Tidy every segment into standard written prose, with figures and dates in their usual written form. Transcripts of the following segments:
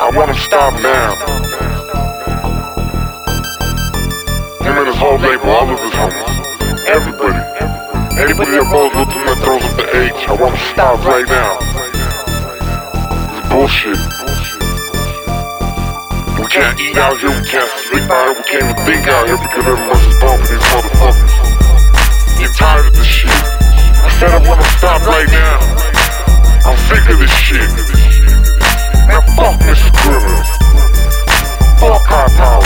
I want him stopped now. Him and his whole label, all of his homies, everybody. Anybody that blows Luther that throws up the H, I want him stopped right now. It's bullshit. We can't eat out here, we can't sleep out here, we can't even think out here because everyone's just bumping these motherfuckers. Get tired of this shit. I said I want him stopped right now. I'm sick of this shit. Man, fuck Mr. Criminal. Fuck High Power.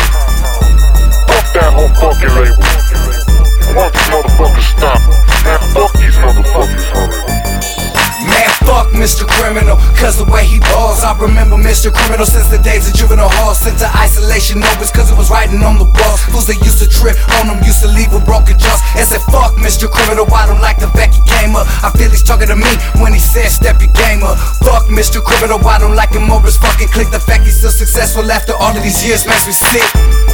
Fuck that whole fucking label. I want these motherfuckers stopped. Man, fuck these motherfuckers already. Man, fuck Mr. Criminal, cause the way he balls. I remember Mr. Criminal since the days of juvenile hall. Sent to isolation novas cause it was writing on the walls. Fools that used to trip on him, used to leave with broken jaws. And said fuck Mr. Criminal, I don't like the fact he came up. I feel he's talking to me when he said step your game up. Fuck Mr. Criminal, I don't like him over his fucking click. The fact he's still successful after all of these years makes me sick.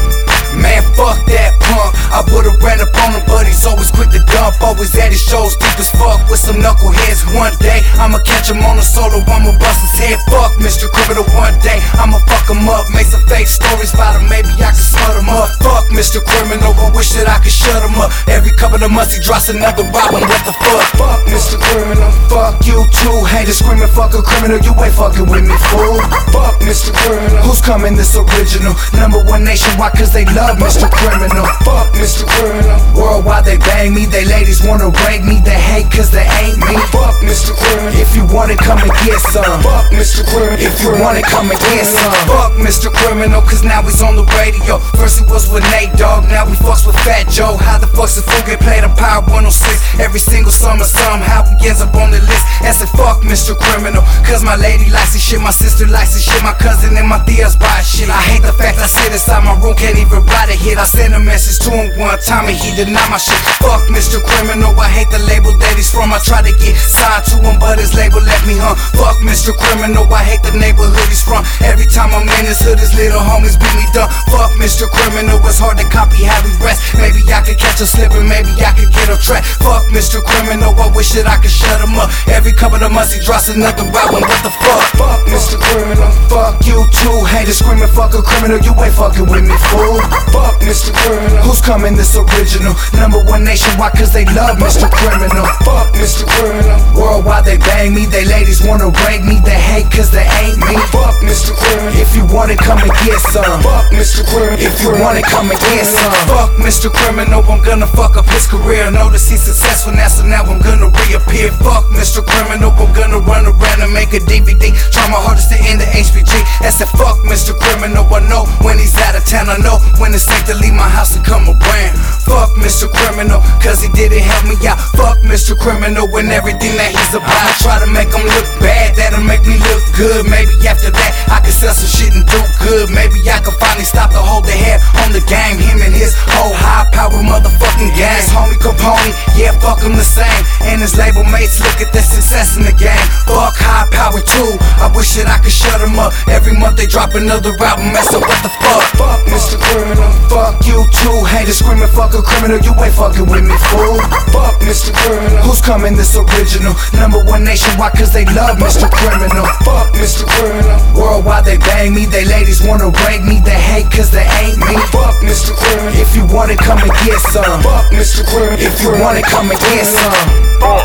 Man, fuck that punk. I would've ran up on him, but he's always quick to dump. Always at his shows, deep as fuck with some knuckleheads. One day, I'ma catch him on a solo, I'ma bust his head. Fuck Mr. Criminal, one day, I'ma fuck him up. Make some fake stories about him, maybe I can smut him up. Fuck Mr. Criminal, I wish that I could shut him up. Every couple of months he drops another album, what the fuck? Fuck Mr. Criminal, fuck you too. Haters screaming, fuck a criminal, you ain't fucking with me, fool. Fuck Mr. Criminal, who's coming this original? #1 nationwide cause they love Mr. Criminal. Fuck Mr. Criminal. Worldwide they bang me, they ladies wanna rape me, they hate cause they ain't me. Fuck Mr. Criminal. If you want it, come and get some. Fuck Mr. Criminal. If you want it, come and get some. Fuck Mr. Criminal, cause now he's on the radio. First he was with Nate Dogg, now he fucks with Fat Joe. How the fuck's the fool get played on Power 106? Every single summer, somehow he ends up on the list. And said fuck Mr. Criminal, cause my lady likes his shit, my sister likes his shit, my cousin and my tias buy shit. I hate the fact I sit inside my room, can't even write a hit. I sent a message to him one time and he denied my shit. Fuck Mr. Criminal, I hate the label that he's from. I tried to get signed to him, but his label left me hung. Fuck Mr. Criminal, I hate the neighborhood he's from. Every time I'm in his hood, his little homies beat me down. Fuck Mr. Criminal, it's hard to copy how he rest. Maybe I could catch him slipping, maybe I could get him track. Fuck Mr. Criminal, I wish that I could shut him up. Every couple of months he drops another album, what the fuck? Fuck Mr. Criminal, fuck you too. Haters screaming, fuck a criminal, you ain't fucking with me, fool. Fuck Mr. Criminal, who's coming this original? #1 nationwide cause they love Mr. Criminal. Fuck Mr. Criminal. Worldwide they bang me, they ladies wanna rape me, they hate cause they ain't me. Fuck Mr. Criminal. If you want it, come and get some. Fuck Mr. Criminal. If you want it, come and get some. Fuck Mr. Criminal, I'm gonna fuck up his career. Notice he's successful now, so now I'm gonna reappear. Fuck Mr. Criminal, I'm gonna run around and make a DVD. Try my hardest to end the HPG. I said fuck Mr. Criminal, I know when he's out of town, I know when it's safe to leave my house and come around. Fuck Mr. Criminal, cause he didn't help me out. Fuck Mr. Criminal and everything that he's about. I try to make him look bad, that'll make me look good. Maybe after that, I can sell some shit and do good. Maybe I can finally stop the hold the head on the game. Him and his whole high power motherfucking gang. His homie Capone, yeah, fuck him the same. And his label mates look at the success in the game. Fuck High Power too, I wish that I could shut him up. Every month they drop another album, so what the fuck? Fuck Mr. Criminal, fuck you too. Haters screaming, fuck a criminal, you ain't fucking with me, fool. Fuck Mr. Criminal, who's coming this original? #1 nationwide cause they love Mr. Criminal. Fuck Mr. Criminal. Worldwide they bang me, they ladies wanna rape me, they hate cause they ain't me. Fuck Mr. Criminal. If you want it, come and get some. Fuck Mr. Criminal. If you want it, come and get some. Fuck.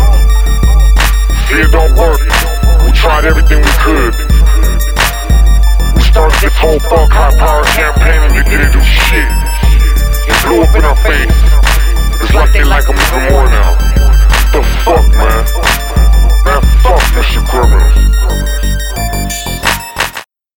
See, it don't work. We tried everything we could. We started this whole fuck High Power campaign and it didn't do shit. It blew up in our face.